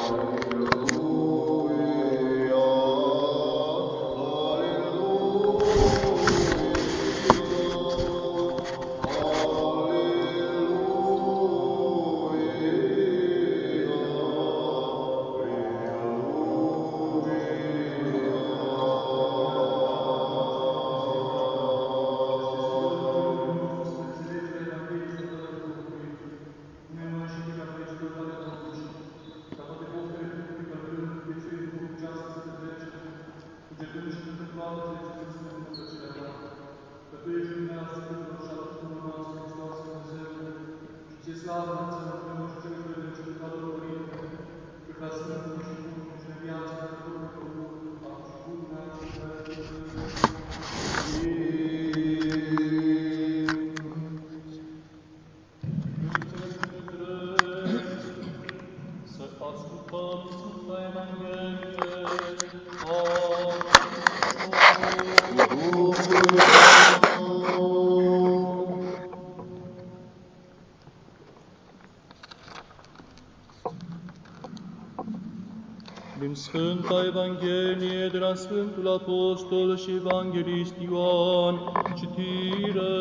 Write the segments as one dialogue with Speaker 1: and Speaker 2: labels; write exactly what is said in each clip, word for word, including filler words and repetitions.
Speaker 1: Din Sfânta Evanghelie de la Sfântul Apostol și Evanghelist Ioan, citire.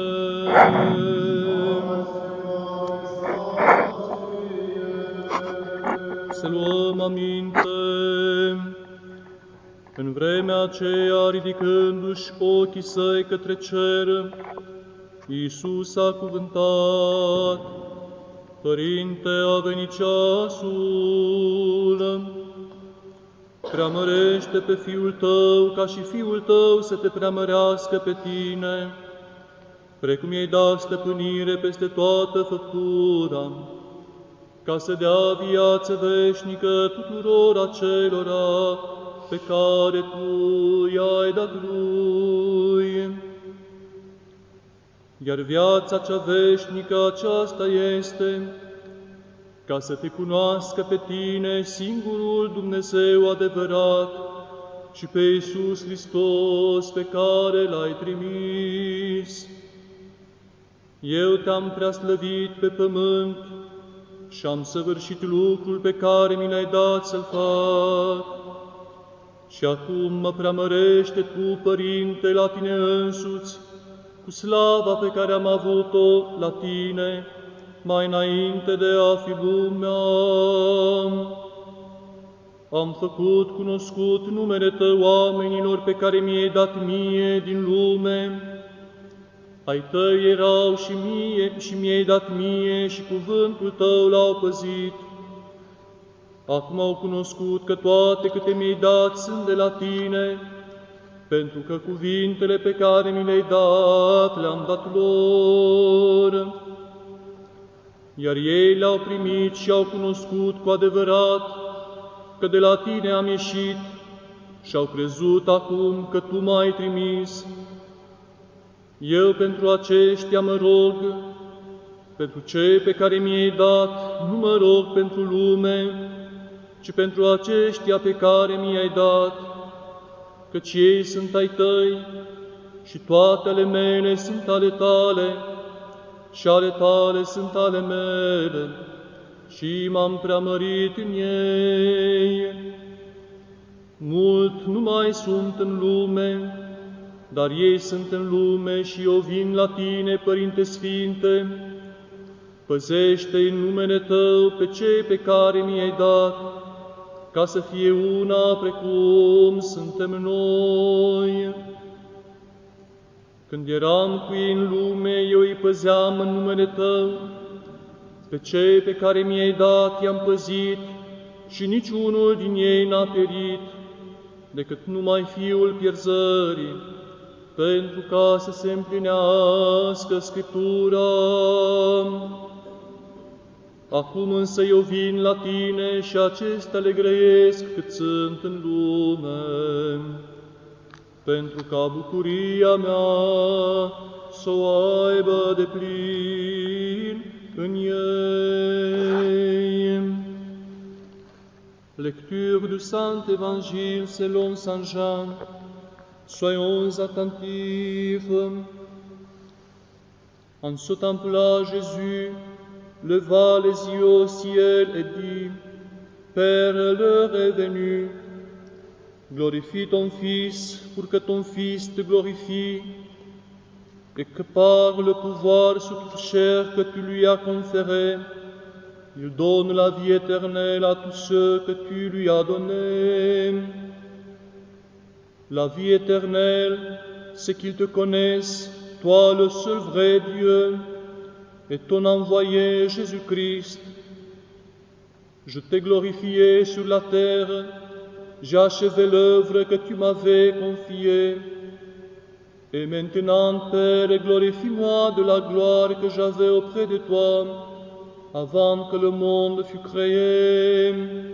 Speaker 1: Să luăm aminte. În vremea aceea, ridicându-și ochii săi către cer, Iisus a cuvântat: Părinte, a venit ceasul. Preamărește pe Fiul Tău, ca și Fiul Tău să te preamărească pe Tine, precum i-ai dat stăpânire peste toată făptura, ca să dea viață veșnică tuturor acelora pe care Tu i-ai dat Lui. Iar viața cea veșnică aceasta este ca să Te cunoască pe Tine, singurul Dumnezeu adevărat, și pe Iisus Hristos, pe care L-ai trimis. Eu Te-am preaslăvit pe pământ și am săvârșit lucrul pe care mi L-ai dat să-l fac. Și acum mă preamărește Tu, Părinte, la Tine însuți, cu slava pe care am avut-o la Tine, mai înainte de a fi lumea. Am făcut cunoscut numele Tău oamenilor pe care mi-ai dat mie din lume. Ai Tăi erau și mie și mi-ai dat mie și cuvântul Tău l-au păzit. Acum au cunoscut că toate câte mi-ai dat sunt de la Tine, pentru că cuvintele pe care mi le-ai dat le-am dat lor. Iar ei le-au primit și au cunoscut cu adevărat că de la Tine am ieșit și au crezut acum că Tu m-ai trimis. Eu pentru aceștia mă rog, pentru cei pe care mi-ai dat, nu mă rog pentru lume, ci pentru aceștia pe care mi-ai dat, căci ei sunt ai Tăi și toate ale mele sunt ale Tale, și ale Tale sunt ale mele, și m-am preamărit în ei. Mult nu mai sunt în lume, dar ei sunt în lume și eu vin la Tine, Părinte Sfinte. Păzește în numele Tău pe cei pe care mi-ai dat, ca să fie una precum suntem noi. Când eram cu ei în lume, eu îi păzeam în numele Tău. Pe cei pe care mi-ai dat i-am păzit și niciunul din ei n-a pierit, decât numai fiul pierzării, pentru ca să se împlinească Scriptura. Acum însă eu vin la Tine și acestea le grăiesc cât sunt în lume, pentru ca bucuria mea să o aibă de plin în ei. Lecture du Saint Évangile selon Saint Jean. Soyons attentifs. En ce temps-là, Jésus leva les yeux au ciel et dit: Père leur est venu. Glorifie ton Fils pour que ton Fils te glorifie et que par le pouvoir sur toute chair que tu lui as conféré, il donne la vie éternelle à tous ceux que tu lui as donnés. La vie éternelle, c'est qu'ils te connaissent, toi le seul vrai Dieu, et ton envoyé Jésus-Christ. Je t'ai glorifié sur la terre, j'ai achevé l'œuvre que tu m'avais confiée. Et maintenant, Père, glorifie-moi de la gloire que j'avais auprès de toi, avant que le monde fût créé.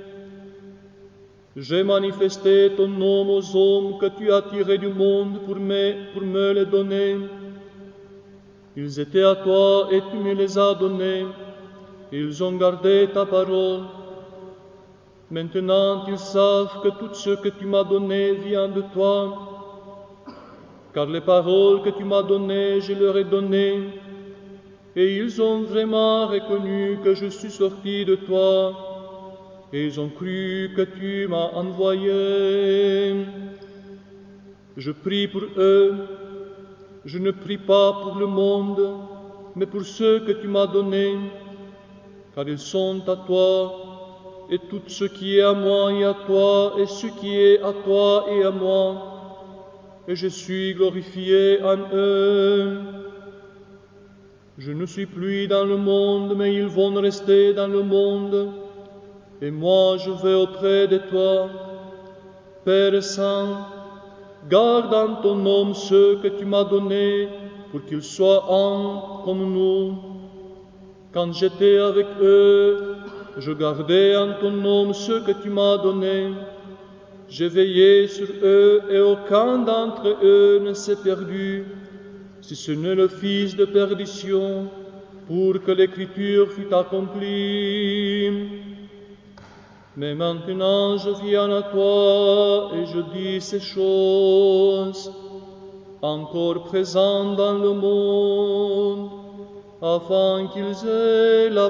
Speaker 1: J'ai manifesté ton nom aux hommes que tu as tirés du monde pour me, pour me les donner. Ils étaient à toi et tu me les as donnés. Ils ont gardé ta parole. Maintenant, ils savent que tout ce que tu m'as donné vient de toi, car les paroles que tu m'as données, je leur ai données, et ils ont vraiment reconnu que je suis sorti de toi, et ils ont cru que tu m'as envoyé. Je prie pour eux, je ne prie pas pour le monde, mais pour ceux que tu m'as donnés, car ils sont à toi, et tout ce qui est à moi est à toi, et ce qui est à toi est à moi, et je suis glorifié en eux. Je ne suis plus dans le monde, mais ils vont rester dans le monde, et moi je vais auprès de toi. Père Saint, garde en ton nom ceux que tu m'as donnés, pour qu'ils soient un comme nous. Quand j'étais avec eux, je gardais en ton nom ceux que tu m'as donnés. J'ai veillé sur eux et aucun d'entre eux ne s'est perdu, si ce n'est le fils de perdition, pour que l'écriture fût accomplie. Mais maintenant je viens à toi et je dis ces choses, encore présentes dans le monde, afin qu'ils aient la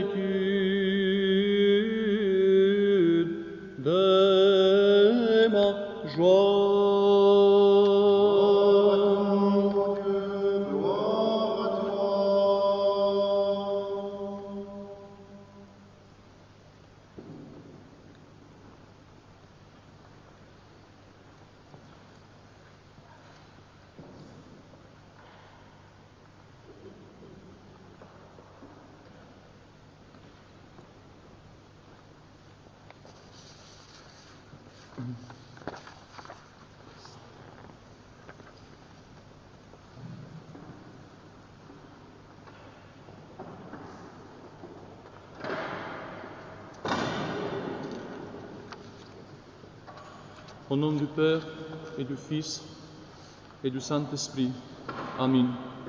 Speaker 1: plénitude de ma joie.
Speaker 2: Gloire à toi.
Speaker 1: Au nom du Père et du Fils et du Saint-Esprit. Amen.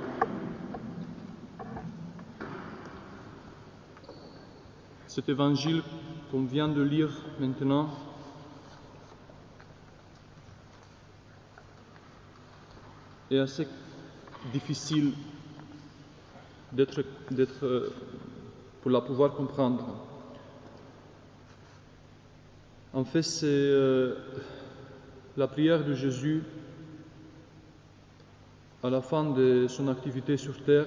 Speaker 1: Cet évangile qu'on vient de lire maintenant est assez difficile d'être, d'être, pour la pouvoir comprendre. En fait, c'est euh, la prière de Jésus à la fin de son activité sur terre.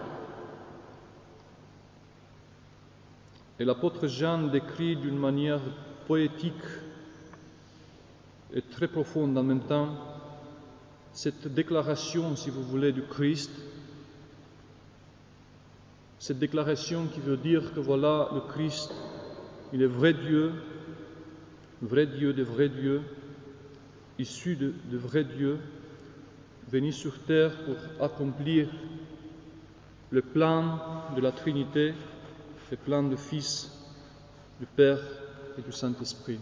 Speaker 1: Et l'apôtre Jean décrit d'une manière poétique et très profonde en même temps cette déclaration, si vous voulez, du Christ, cette déclaration qui veut dire que voilà, le Christ, il est vrai Dieu, vrai Dieu de vrai Dieu, issu de, de vrai Dieu, venu sur terre pour accomplir le plan de la Trinité, le plan du Fils, du Père et du Saint-Esprit.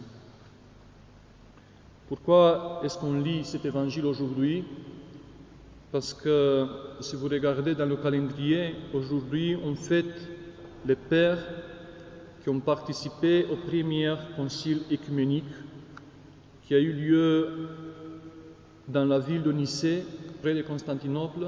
Speaker 1: Pourquoi est-ce qu'on lit cet évangile aujourd'hui? Parce que si vous regardez dans le calendrier, aujourd'hui on fête les pères qui ont participé au premier concile œcuménique qui a eu lieu dans la ville de Nicée, près de Constantinople,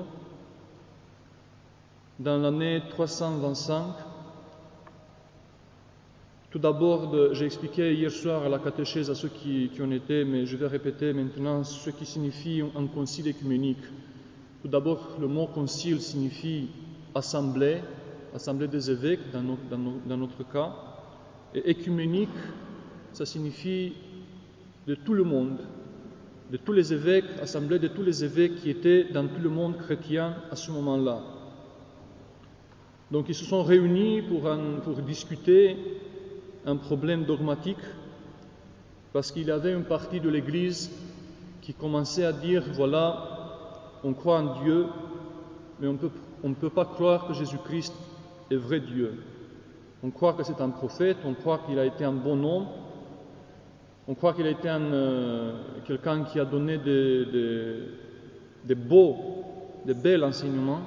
Speaker 1: dans l'année trois cent vingt-cinq. Tout d'abord, j'ai expliqué hier soir à la catéchèse à ceux qui, qui en étaient, mais je vais répéter maintenant ce qui signifie un concile écuménique. Tout d'abord, le mot concile signifie assemblée, assemblée des évêques dans, no, dans, no, dans notre cas, et écuménique, ça signifie de tout le monde, de tous les évêques, assemblée de tous les évêques qui étaient dans tout le monde chrétien à ce moment-là. Donc ils se sont réunis pour, un, pour discuter un problème dogmatique, parce qu'il y avait une partie de l'Église qui commençait à dire, voilà, on croit en Dieu, mais on peut, on ne peut pas croire que Jésus-Christ est vrai Dieu. On croit que c'est un prophète, on croit qu'il a été un bon homme, on croit qu'il a été un, euh, quelqu'un qui a donné des, des, des beaux, des bels enseignements,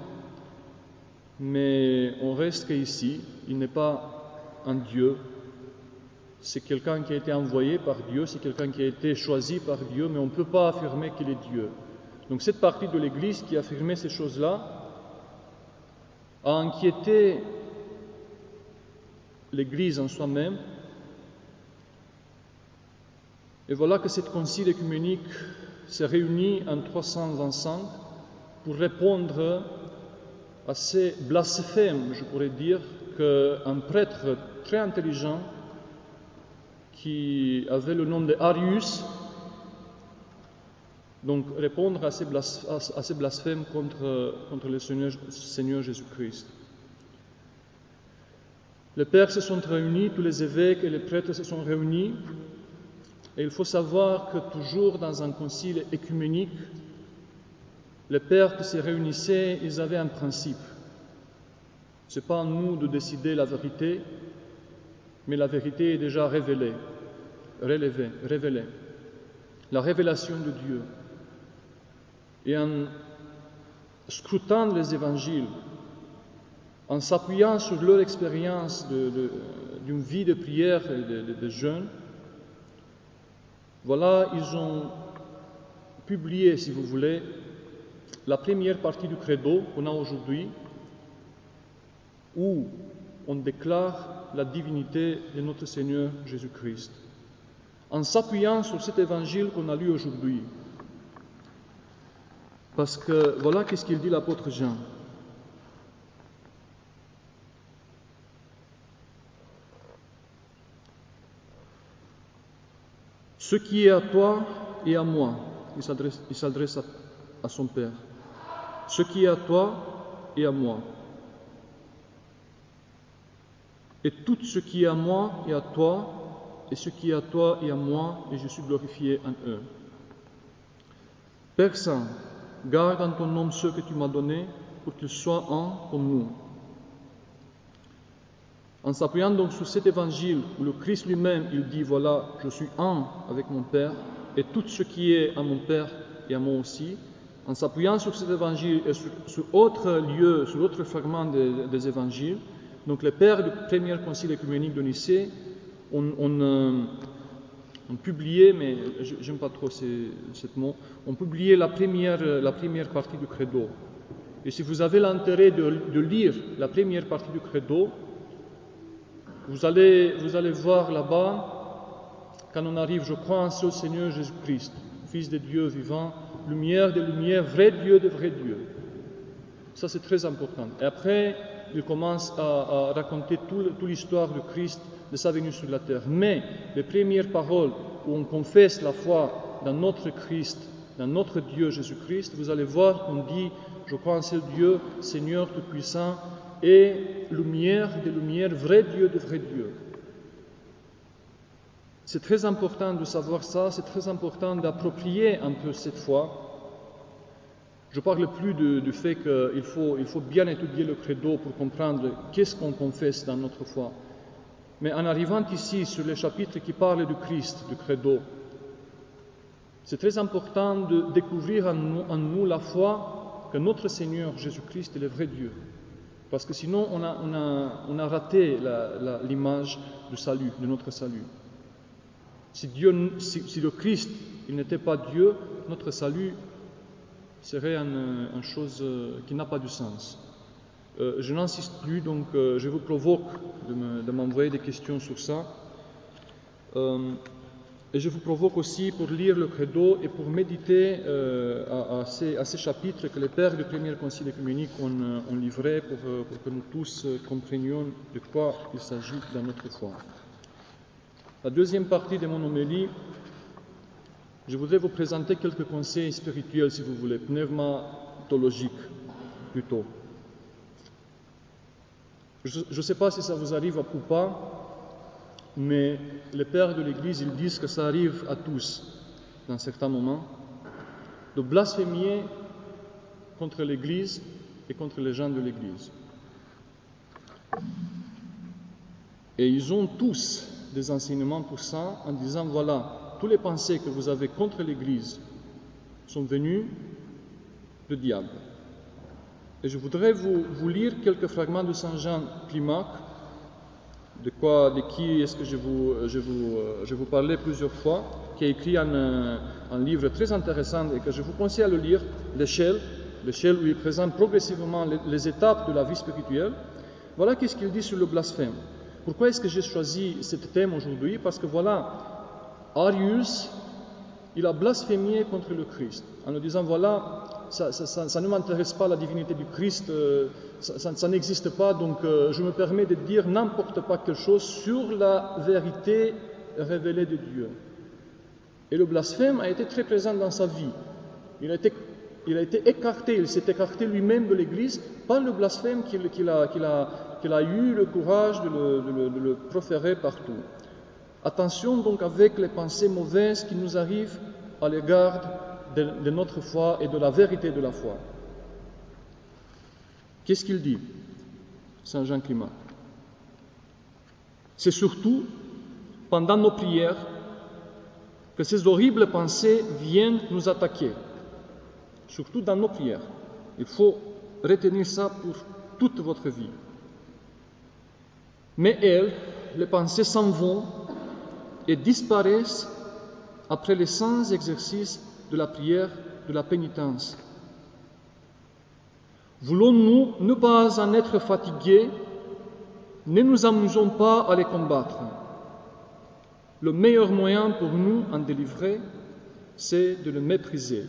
Speaker 1: mais on reste qu'ici, il n'est pas un Dieu, c'est quelqu'un qui a été envoyé par Dieu, c'est quelqu'un qui a été choisi par Dieu, mais on ne peut pas affirmer qu'il est Dieu. Donc cette partie de l'Église qui affirmait ces choses-là a inquiété l'Église en soi-même. Et voilà que cette concile écuménique s'est réunie en trois cent vingt-cinq pour répondre à ces blasphèmes, je pourrais dire, qu'un prêtre très intelligent qui avait le nom de Arius, donc répondre à ces, blas, à, à ces blasphèmes contre, contre le Seigneur, Seigneur Jésus-Christ. Les pères se sont réunis, tous les évêques et les prêtres se sont réunis, et il faut savoir que toujours dans un concile écuménique, les pères qui se réunissaient, ils avaient un principe. Ce n'est pas à nous de décider la vérité, mais la vérité est déjà révélée, relevée, révélée. La révélation de Dieu. Et en scrutant les évangiles, en s'appuyant sur leur expérience d'une vie de prière et de, de, de jeûne, voilà, ils ont publié, si vous voulez, la première partie du credo qu'on a aujourd'hui, où on déclare la divinité de notre Seigneur Jésus-Christ, en s'appuyant sur cet évangile qu'on a lu aujourd'hui. Parce que voilà qu'est-ce qu'il dit l'apôtre Jean. Ce qui est à toi et à moi, il s'adresse, il s'adresse à, à son Père. Ce qui est à toi et à moi. Et tout ce qui est à moi et à toi, et ce qui est à toi et à moi, et je suis glorifié en eux. Père Saint, garde en ton nom ceux que tu m'as donnés, pour qu'ils soient un comme nous. En s'appuyant donc sur cet évangile où le Christ lui-même, il dit, voilà, je suis un avec mon Père, et tout ce qui est à mon Père et à moi aussi, en s'appuyant sur cet évangile et sur, sur autres lieux, sur d'autres fragments des, des évangiles, donc les pères du premier concile écuménique de Nicée ont, ont, euh, ont publié, mais j'aime pas trop ces, ce mot, ont publié la première, la première partie du credo. Et si vous avez l'intérêt de, de lire la première partie du credo, vous allez, vous allez voir là-bas, quand on arrive, je crois en ce Seigneur Jésus-Christ, Fils de Dieu vivant, lumière de lumière, vrai Dieu de vrai Dieu. Ça, c'est très important. Et après, il commence à, à raconter toute tout l'histoire de Christ, de sa venue sur la terre. Mais les premières paroles où on confesse la foi dans notre Christ, dans notre Dieu Jésus-Christ, vous allez voir qu'on dit, je crois en seul Dieu, Seigneur Tout-Puissant, et lumière de lumière, vrai Dieu de vrai Dieu. C'est très important de savoir ça, c'est très important d'approprier un peu cette foi. Je ne parle plus de, du fait qu'il faut, il faut bien étudier le credo pour comprendre qu'est-ce qu'on confesse dans notre foi. Mais en arrivant ici sur les chapitres qui parlent du Christ, du credo, c'est très important de découvrir en nous, en nous la foi que notre Seigneur Jésus-Christ est le vrai Dieu. Parce que sinon, on a, on a, on a raté la, la, l'image du salut, de notre salut. Si, Dieu, si, si le Christ il n'était pas Dieu, notre salut serait une, une chose qui n'a pas de sens. Euh, je n'insiste plus, donc euh, je vous provoque de, me, de m'envoyer des questions sur ça. Euh, et je vous provoque aussi pour lire le credo et pour méditer euh, à, à, ces, à ces chapitres que les pères du premier concile œcuménique ont, ont livrés pour, pour que nous tous comprenions de quoi il s'agit dans notre foi. La deuxième partie de mon homélie, je voudrais vous présenter quelques conseils spirituels, si vous voulez, pneumatologiques plutôt. Je ne sais pas si ça vous arrive ou pas, mais les pères de l'Église, ils disent que ça arrive à tous, dans certains moments, de blasphémer contre l'Église et contre les gens de l'Église. Et ils ont tous des enseignements pour ça, en disant, voilà, tous les pensées que vous avez contre l'Église sont venues du diable. Et je voudrais vous, vous lire quelques fragments de Saint Jean Climac, de, quoi, de qui est-ce que je vous, je, vous, je vous parlais plusieurs fois, qui a écrit un, un livre très intéressant et que je vous conseille à le lire, L'échelle, l'échelle où il présente progressivement les, les étapes de la vie spirituelle. Voilà qu'est-ce qu'il dit sur le blasphème. Pourquoi est-ce que j'ai choisi ce thème aujourd'hui? Parce que voilà, Arius, il a blasphémé contre le Christ, en nous disant, voilà, ça, ça, ça, ça ne m'intéresse pas la divinité du Christ, euh, ça, ça, ça n'existe pas, donc euh, je me permets de dire n'importe pas quelque chose sur la vérité révélée de Dieu. Et le blasphème a été très présent dans sa vie. Il a été, il a été écarté, il s'est écarté lui-même de l'Église par le blasphème qu'il, qu'il, a, qu'il, a, qu'il a eu le courage de le, de le, de le proférer partout. Attention donc avec les pensées mauvaises qui nous arrivent à l'égard de, de notre foi et de la vérité de la foi. Qu'est-ce qu'il dit, Saint Jean Climac? C'est surtout pendant nos prières que ces horribles pensées viennent nous attaquer, surtout dans nos prières. Il faut retenir ça pour toute votre vie. Mais elles, les pensées s'en vont et disparaissent après les saints exercices de la prière, de la pénitence. Voulons-nous ne pas en être fatigués, ne nous amusons pas à les combattre. Le meilleur moyen pour nous en délivrer, c'est de le mépriser.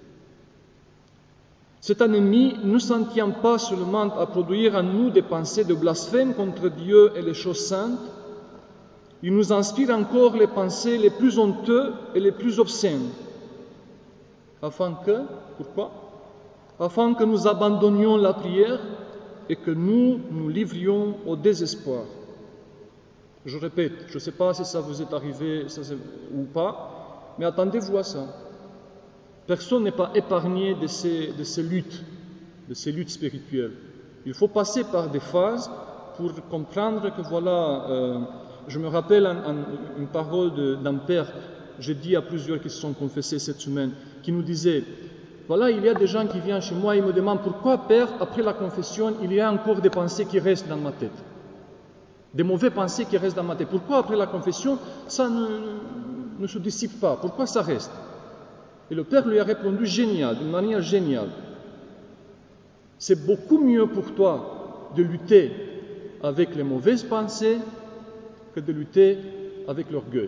Speaker 1: Cet ennemi ne s'en tient pas seulement à produire en nous des pensées de blasphème contre Dieu et les choses saintes, il nous inspire encore les pensées les plus honteuses et les plus obscènes, afin que, pourquoi? Afin que nous abandonnions la prière et que nous nous livrions au désespoir. Je répète, je ne sais pas si ça vous est arrivé ça, ou pas, mais attendez-vous à ça. Personne n'est pas épargné de ces, de ces luttes, de ces luttes spirituelles. Il faut passer par des phases pour comprendre que voilà, euh, je me rappelle un, un, une parole de, d'un père, j'ai dit à plusieurs qui se sont confessés cette semaine, qui nous disait, voilà, il y a des gens qui viennent chez moi et ils me demandent pourquoi, Père, après la confession, il y a encore des pensées qui restent dans ma tête. Des mauvaises pensées qui restent dans ma tête. Pourquoi après la confession, ça ne, ne se dissipe pas? Pourquoi ça reste? Et le Père lui a répondu génial, d'une manière géniale. C'est beaucoup mieux pour toi de lutter avec les mauvaises pensées que de lutter avec l'orgueil.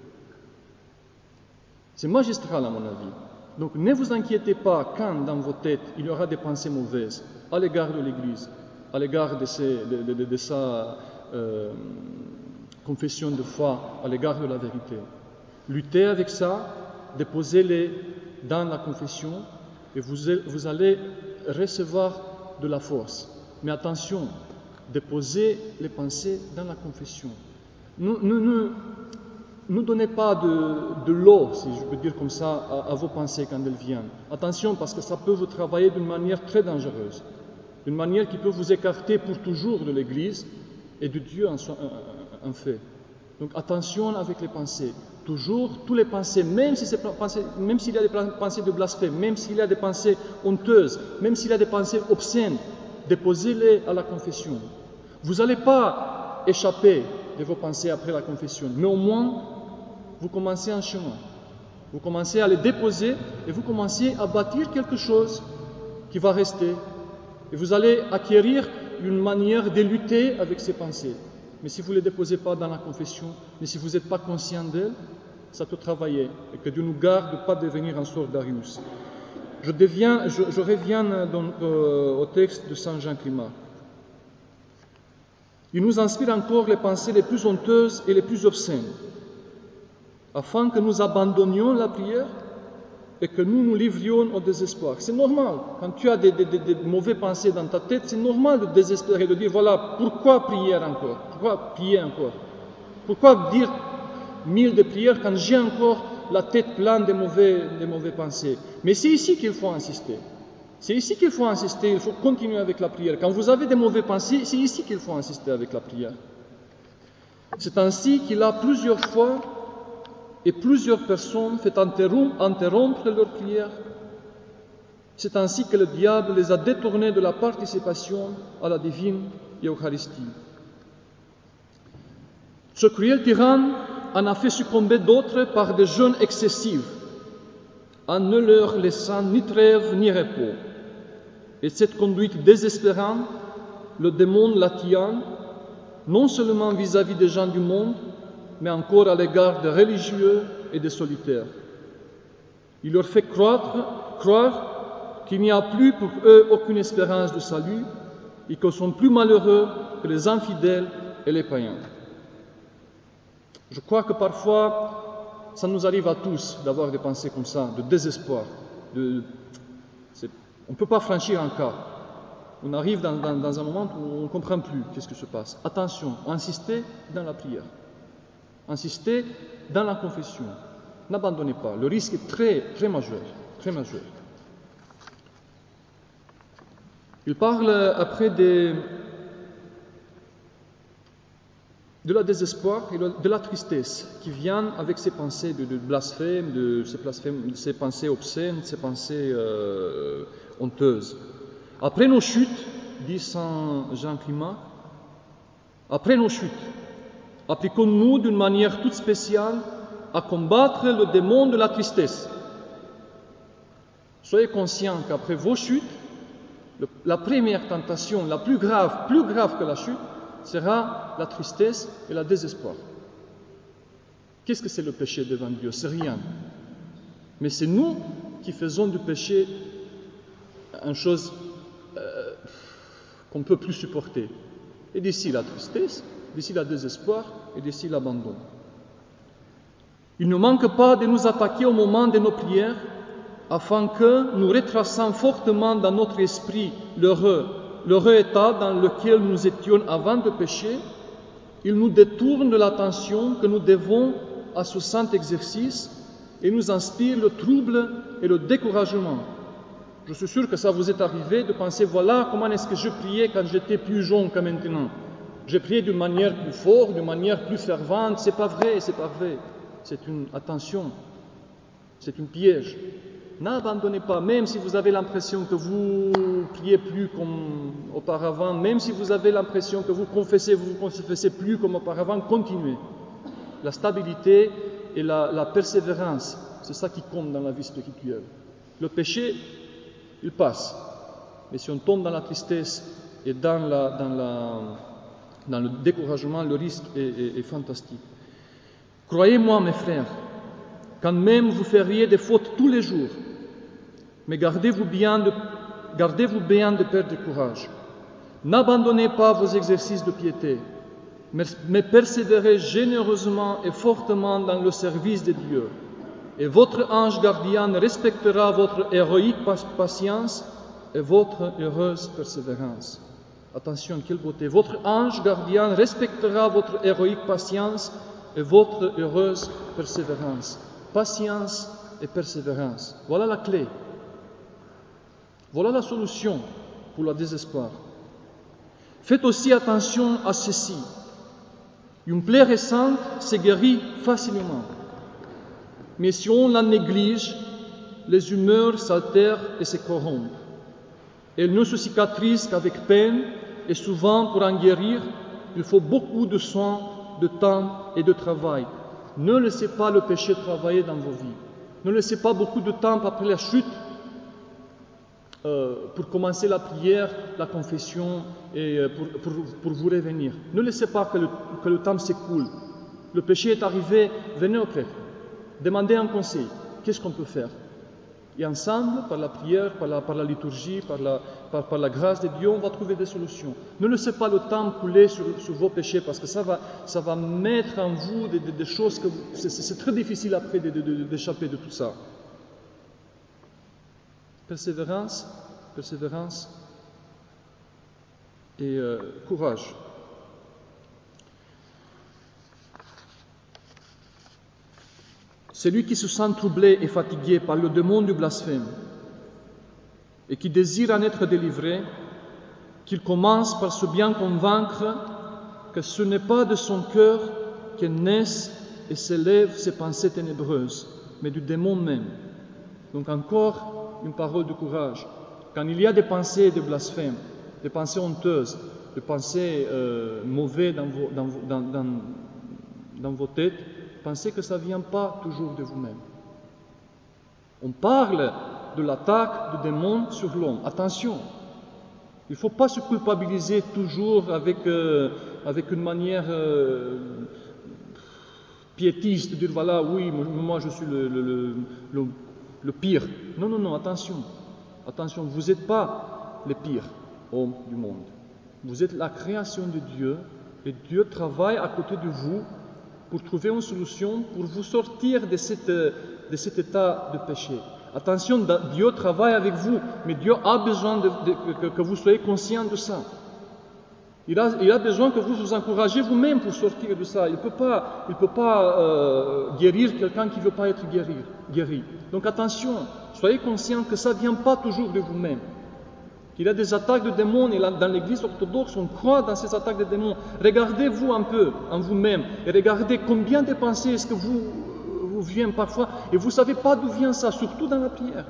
Speaker 1: C'est magistral à mon avis. Donc ne vous inquiétez pas quand dans vos têtes il y aura des pensées mauvaises à l'égard de l'Église, à l'égard de, ces, de, de, de, de sa euh, confession de foi, à l'égard de la vérité. Luttez avec ça, déposez-les dans la confession et vous, vous allez recevoir de la force. Mais attention, déposez les pensées dans la confession. Ne, ne, ne, ne donnez pas de, de l'eau, si je peux dire comme ça, à, à vos pensées quand elles viennent. Attention, parce que ça peut vous travailler d'une manière très dangereuse, d'une manière qui peut vous écarter pour toujours de l'Église et de Dieu en, en fait. Donc attention avec les pensées. Toujours, tous les pensées, même si c'est pensées, même s'il y a des pensées de blasphème, même s'il y a des pensées honteuses, même s'il y a des pensées obscènes, déposez-les à la confession. Vous n'allez pas échapper de vos pensées après la confession, mais au moins, vous commencez un chemin. Vous commencez à les déposer et vous commencez à bâtir quelque chose qui va rester. Et vous allez acquérir une manière de lutter avec ces pensées. Mais si vous ne les déposez pas dans la confession, mais si vous n'êtes pas conscient d'elles, ça peut travailler. Et que Dieu nous garde de ne pas devenir un sort d'Arius. Je, deviens, je, je reviens donc, euh, au texte de Saint Jean Climat. Il nous inspire encore les pensées les plus honteuses et les plus obscènes, afin que nous abandonnions la prière et que nous nous livrions au désespoir. C'est normal, quand tu as des, des, des, des mauvaises pensées dans ta tête, c'est normal de désespérer, de dire, voilà, pourquoi prier encore? Pourquoi prier encore? Pourquoi dire mille de prières quand j'ai encore la tête pleine de mauvais, de mauvaises pensées? Mais c'est ici qu'il faut insister. C'est ici qu'il faut insister, il faut continuer avec la prière. Quand vous avez des mauvaises pensées, c'est ici qu'il faut insister avec la prière. C'est ainsi qu'il a plusieurs fois et plusieurs personnes fait interrompre leur prière. C'est ainsi que le diable les a détournés de la participation à la divine Eucharistie. Ce cruel tyran en a fait succomber d'autres par des jeûnes excessifs, en ne leur laissant ni trêve ni repos. Et cette conduite désespérante, le démon la tient, non seulement vis-à-vis des gens du monde, mais encore à l'égard des religieux et des solitaires. Il leur fait croire, croire qu'il n'y a plus pour eux aucune espérance de salut et qu'ils sont plus malheureux que les infidèles et les païens. Je crois que parfois, ça nous arrive à tous d'avoir des pensées comme ça, de désespoir. De, on ne peut pas franchir un cas. On arrive dans, dans, dans un moment où on ne comprend plus qu'est-ce qui se passe. Attention, insistez dans la prière. Insistez dans la confession. N'abandonnez pas. Le risque est très, très majeur. Très majeur. Il parle après des, de la désespoir et de la tristesse qui viennent avec ces pensées de, de blasphème, de ces, blasphèmes, ces pensées obscènes, ces pensées euh, honteuses. Après nos chutes, dit Saint Jean Climat, après nos chutes, appliquons-nous d'une manière toute spéciale à combattre le démon de la tristesse. Soyez conscients qu'après vos chutes, le, la première tentation, la plus grave, plus grave que la chute, sera la tristesse et le désespoir. Qu'est-ce que c'est le péché devant Dieu? C'est rien. Mais c'est nous qui faisons du péché une chose euh, qu'on ne peut plus supporter. Et d'ici la tristesse, d'ici le désespoir et d'ici l'abandon. Il ne manque pas de nous attaquer au moment de nos prières afin que nous retraçons fortement dans notre esprit l'heureux, l'heureux état dans lequel nous étions avant de pécher. Il nous détourne de l'attention que nous devons à ce saint exercice et nous inspire le trouble et le découragement. Je suis sûr que ça vous est arrivé de penser, voilà comment est-ce que je priais quand j'étais plus jeune que maintenant. J'ai prié d'une manière plus forte, d'une manière plus fervente. C'est pas vrai, c'est pas vrai. C'est une attention, c'est un piège. N'abandonnez pas, même si vous avez l'impression que vous priez plus comme auparavant, même si vous avez l'impression que vous confessez, vous ne confessez plus comme auparavant, continuez. La stabilité et la, la persévérance, c'est ça qui compte dans la vie spirituelle. Le péché, il passe. Mais si on tombe dans la tristesse et dans, la, dans, la, dans le découragement, le risque est, est, est fantastique. Croyez-moi, mes frères, quand même vous feriez des fautes tous les jours, mais gardez-vous bien de, gardez-vous bien de perdre courage. N'abandonnez pas vos exercices de piété, mais, mais persévérez généreusement et fortement dans le service de Dieu. Et votre ange gardien respectera votre héroïque patience et votre heureuse persévérance. Attention, quelle beauté! Votre ange gardien respectera votre héroïque patience et votre heureuse persévérance. Patience et persévérance. Voilà la clé. Voilà la solution pour le désespoir. Faites aussi attention à ceci. Une plaie récente se guérit facilement. Mais si on la néglige, les humeurs s'altèrent et se corrompent. Elles ne se cicatrisent qu'avec peine et souvent pour en guérir, il faut beaucoup de soins, de temps et de travail. Ne laissez pas le péché travailler dans vos vies. Ne laissez pas beaucoup de temps après la chute euh, pour commencer la prière, la confession et euh, pour, pour, pour vous revenir. Ne laissez pas que le, que le temps s'écoule. Le péché est arrivé, venez au prêtre. Demandez un conseil. Qu'est-ce qu'on peut faire? Et ensemble, par la prière, par la, par la liturgie, par la, par, par la grâce de Dieu, on va trouver des solutions. Ne laissez pas le temps couler sur, sur vos péchés parce que ça va, ça va mettre en vous des, des, des choses que c'est, c'est très difficile après de, de, de, d'échapper de tout ça. Persévérance, persévérance et euh, courage. Celui qui se sent troublé et fatigué par le démon du blasphème et qui désire en être délivré, qu'il commence par se bien convaincre que ce n'est pas de son cœur que naissent et s'élèvent ces pensées ténébreuses, mais du démon même. Donc encore une parole de courage. Quand il y a des pensées de blasphème, des pensées honteuses, des pensées euh, mauvaises dans vos, dans, dans, dans, dans vos têtes, pensez que ça ne vient pas toujours de vous-même. On parle de l'attaque du démon sur l'homme. Attention, il ne faut pas se culpabiliser toujours avec, euh, avec une manière euh, piétiste, de dire voilà, oui, moi je suis le, le, le, le, le pire. Non, non, non, attention. Attention, vous n'êtes pas les pires hommes du monde. Vous êtes la création de Dieu et Dieu travaille à côté de vous pour trouver une solution, pour vous sortir de, cette, de cet état de péché. Attention, Dieu travaille avec vous, mais Dieu a besoin de, de, que, que vous soyez conscient de ça. Il a, il a besoin que vous vous encouragez vous-même pour sortir de ça. Il ne peut pas, il peut pas euh, guérir quelqu'un qui ne veut pas être guéri, guéri. Donc attention, soyez conscient que ça ne vient pas toujours de vous-même. Qu'il y a des attaques de démons, et là, dans l'église orthodoxe, on croit dans ces attaques de démons. Regardez-vous un peu en vous-même et regardez combien de pensées est-ce que vous, vous viennent parfois et vous ne savez pas d'où vient ça, surtout dans la prière.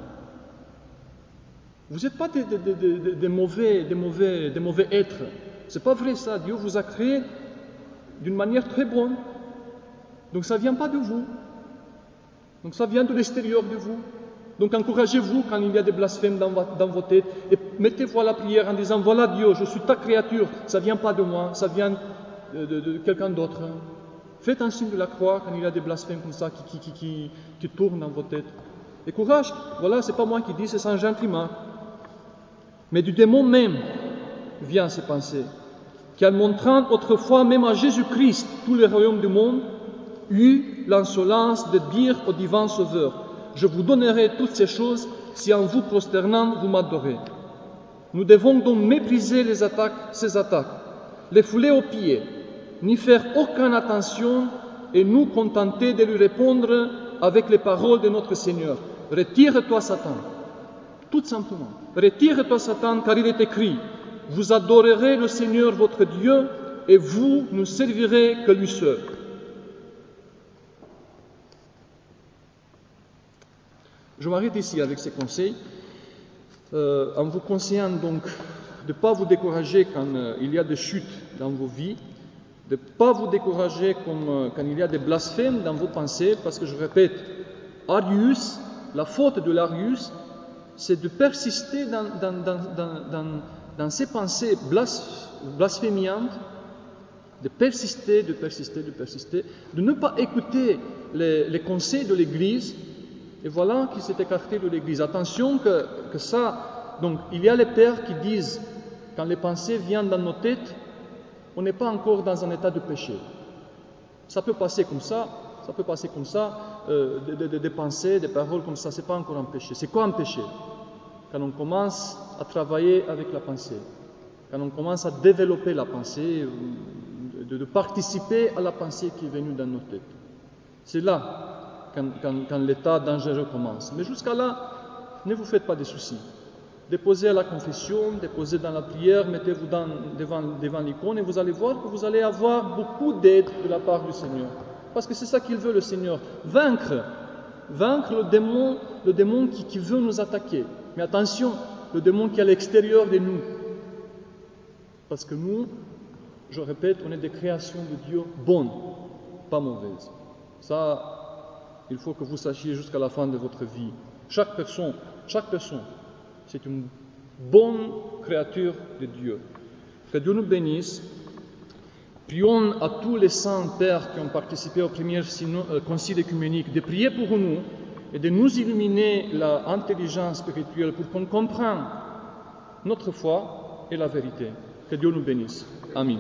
Speaker 1: Vous n'êtes pas des, des, des, des, des, mauvais, des, mauvais, des mauvais êtres. Ce n'est pas vrai ça. Dieu vous a créé d'une manière très bonne. Donc ça ne vient pas de vous. Donc ça vient de l'extérieur de vous. Donc encouragez-vous quand il y a des blasphèmes dans, dans vos têtes et mettez-vous à la prière en disant voilà Dieu, je suis ta créature, ça ne vient pas de moi, ça vient de, de, de quelqu'un d'autre. Faites un signe de la croix quand il y a des blasphèmes comme ça qui, qui, qui, qui, qui tournent dans vos têtes. Et courage, voilà, c'est pas moi qui dis, c'est Saint Jean Climat. Mais du démon même vient ces pensées, qui en montrant autrefois même à Jésus-Christ tous les royaumes du monde, eut l'insolence de dire au divin Sauveur, je vous donnerai toutes ces choses si en vous prosternant vous m'adorez. Nous devons donc mépriser les attaques, ces attaques, les fouler aux pieds, n'y faire aucune attention et nous contenter de lui répondre avec les paroles de notre Seigneur. Retire-toi Satan. Tout simplement. Retire-toi Satan car il est écrit, vous adorerez le Seigneur votre Dieu et vous ne servirez que lui seul. Je m'arrête ici avec ces conseils, euh, en vous conseillant donc de ne pas vous décourager quand euh, il y a des chutes dans vos vies, de ne pas vous décourager comme, euh, quand il y a des blasphèmes dans vos pensées, parce que je répète, Arius, la faute de l'Arius, c'est de persister dans, dans, dans, dans, dans, dans ces pensées blasphémiantes, de persister, de persister, de persister, de ne pas écouter les, les conseils de l'Église. Et voilà qui s'est écarté de l'Église. Attention que, que ça, donc il y a les pères qui disent, quand les pensées viennent dans nos têtes, on n'est pas encore dans un état de péché. Ça peut passer comme ça, ça peut passer comme ça, euh, des, des, des pensées, des paroles comme ça, c'est pas encore un péché. C'est quoi un péché? Quand on commence à travailler avec la pensée, quand on commence à développer la pensée, de, de participer à la pensée qui est venue dans nos têtes. C'est là Quand, quand, quand l'état dangereux commence. Mais jusqu'à là, ne vous faites pas de soucis. Déposez à la confession, déposez dans la prière, mettez-vous dans, devant, devant l'icône et vous allez voir que vous allez avoir beaucoup d'aide de la part du Seigneur. Parce que c'est ça qu'il veut, le Seigneur. Vaincre. Vaincre le démon, le démon qui, qui veut nous attaquer. Mais attention, le démon qui est à l'extérieur de nous. Parce que nous, je répète, on est des créations de Dieu bonnes, pas mauvaises. Ça, il faut que vous sachiez jusqu'à la fin de votre vie. Chaque personne, chaque personne, C'est une bonne créature de Dieu. Que Dieu nous bénisse. Prions à tous les saints pères qui ont participé au premier concile œcuménique de prier pour nous et de nous illuminer l'intelligence spirituelle pour qu'on comprenne notre foi et la vérité. Que Dieu nous bénisse. Amen.